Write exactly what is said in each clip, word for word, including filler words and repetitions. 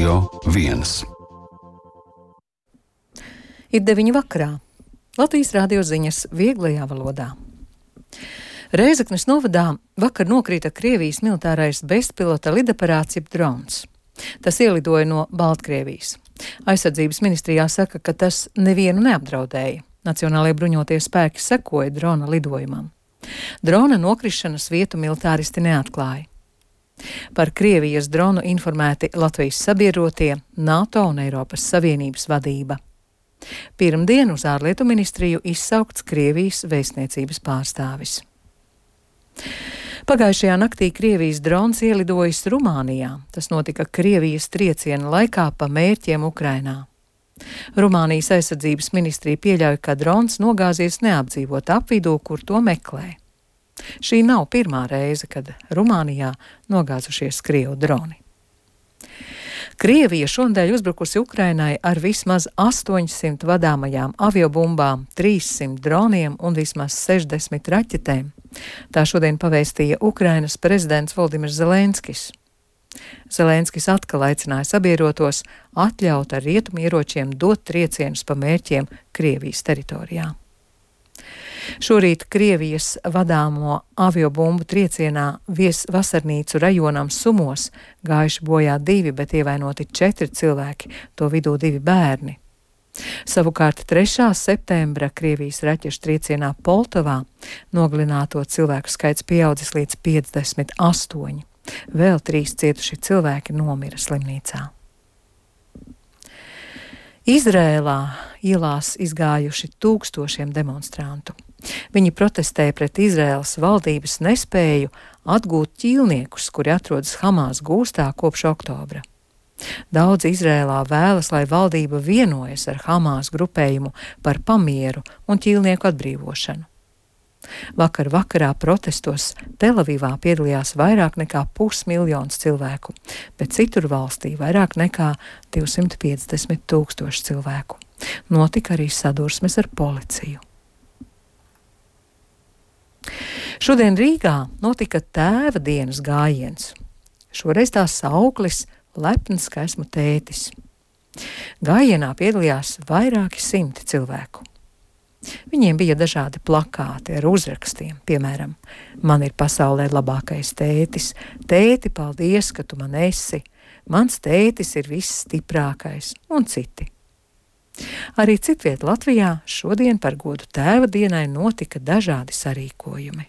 Radio viens. Ir deviņi vakarā. Latvijas radio ziņas vieglajā valodā. Rēzeknes novadā vakar nokrita Krievijas militārais bezpilota lidaparāts jeb drons. Tas ielidoja no Baltkrievijas. Aizsardzības ministrijā saka, ka tas nevienu neapdraudēja. Nacionālajie bruņotie spēki sekoja drona lidojumam. Drona nokrišanas vietu militāristi neatklāja. Par Krievijas dronu informēti Latvijas sabiedrotie, NATO un Eiropas Savienības vadība. Pirmdien uz ārlietu ministriju izsaukts Krievijas vēstniecības pārstāvis. Pagājušajā naktī Krievijas drons ielidojis Rumānijā. Tas notika Krievijas trieciena laikā pa mērķiem Ukrainā. Rumānijas aizsardzības ministrija pieļauj, ka drons nogāzies neapdzīvot apvidū, kur to meklē. Šī nav pirmā reize, kad Rumānijā nogāzušies Krievu droni. Krievija šonadēļ uzbrukusi Ukrainai ar vismaz astoņsimt vadāmajām aviobumbām, trīssimt droniem un vismaz sešdesmit raķetēm. Tā šodien pavēstīja Ukrainas prezidents Voldimirs Zelenskis. Zelenskis atkal aicināja sabiedrotos atļaut ar rietumieročiem dot triecienus pa mērķiem Krievijas teritorijā. Šorīt Krievijas vadāmo aviobumbu triecienā vies vasarnīcu rajonam Sumos gājuši bojā divi, bet ievainoti četri cilvēki, to vidū divi bērni. Savukārt trešā septembra Krievijas raķešu triecienā Poltavā nogalināto cilvēku skaits pieaudzis līdz piecdesmit astoņi. Vēl trīs cietuši cilvēki nomira slimnīcā. Izrēlā ielās izgājuši tūkstošiem demonstrantu. Viņi protestēja pret Izraēlas valdības nespēju atgūt ķīlniekus, kuri atrodas Hamas gūstā kopš oktobra. Daudz Izrēlā vēlas, lai valdība vienojas ar Hamas grupējumu par pamieru un ķīlnieku atbrīvošanu. Vakar vakarā protestos Telavivā piedalījās vairāk nekā pusmiljons cilvēku, bet citur valstī vairāk nekā divsimt piecdesmit tūkstoši cilvēku. Notika arī sadursmes ar policiju. Šodien Rīgā notika tēva dienas gājiens. Šoreiz tā sauklis lepns, ka esmu tētis. Gājienā piedalījās vairāki simti cilvēku. Viņiem bija dažādi plakāti ar uzrakstiem, piemēram, man ir pasaulē labākais tētis, tēti, paldies, ka tu man esi, mans tētis ir viss stiprākais un citi. Arī citviet Latvijā šodien par godu tēva dienai notika dažādi sarīkojumi.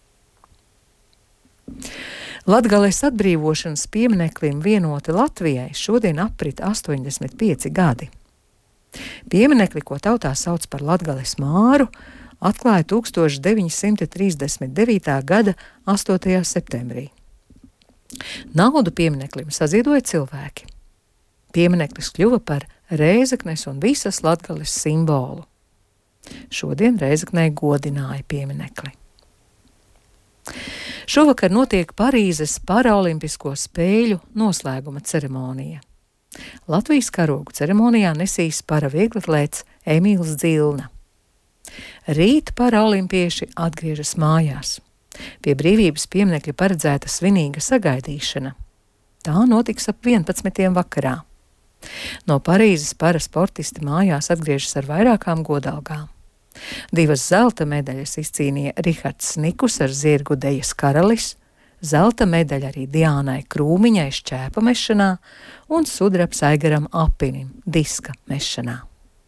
Latgales atbrīvošanas piemineklim Vienoti Latvijai šodien aprit astoņdesmit pieci gadi. Pieminekli, ko tautā sauc par Latgales māru, atklāja tūkstoš deviņi simti trīsdesmit devītā gada astotajā septembrī. Naudu piemineklim saziedoja cilvēki. Piemineklis kļuva par Rēzeknes un visas Latgales simbolu. Šodien Rēzeknē godināja pieminekli. Šovakar notiek Parīzes paraolimpisko spēļu noslēguma ceremonija. Latvijas karogu ceremonijā nesīs paravieglatlēts Emīls Dzilna. Rīt paraolimpieši atgriežas mājās. Pie brīvības pieminekļa paredzēta svinīga sagaidīšana. Tā notiks ap vienpadsmitiem vakarā. No Parīzes parasportisti mājās atgriežas ar vairākām godalgām. Divas zelta medaļas izcīnīja Rihards Nikus ar zirgu Dejas karalis, zelta medaļa arī Diānai Krūmiņai šķēpa mešanā un sudrabs Aigaram Apinim diska mešanā.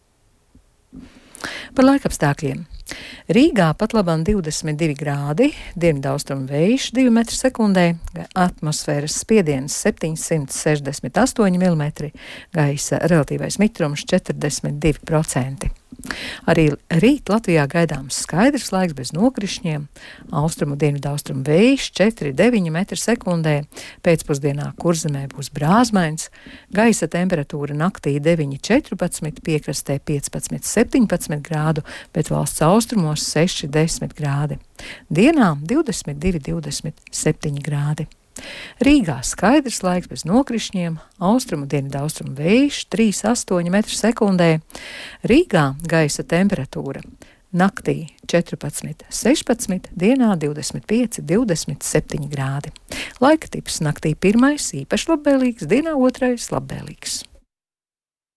Par laikapstākļiem. Rīgā pat labam divdesmit divi grādi, dienvidaustrumu vējš divi metri sekundē, atmosfēras spiediens septiņsimt sešdesmit astoņi milimetri, gaisa relatīvais mitrums četrdesmit divi procenti. Arī rīt Latvijā gaidāms skaidrs laiks bez nokrišņiem, austrumu dienvidaustrumu vējš četri deviņi metri sekundē, pēcpusdienā Kurzemē būs brāzmains, gaisa temperatūra naktī deviņi četrpadsmit, piekrastē piecpadsmit septiņpadsmit grādu, bet valsts austrumos seši desmit grādi. Dienā divdesmit divi divdesmit septiņi grādi. Rīgā skaidrs laiks bez nokrišņiem, austrumu dienvidaustrumu vējš trīs astoņi metri sekundē. Rīgā gaisa temperatūra naktī četrpadsmit, sešpadsmit, dienā divdesmit pieci, divdesmit septiņi grādi. Laika tips naktī pirmais īpaši labvēlīgs, dienā otrais labvēlīgs.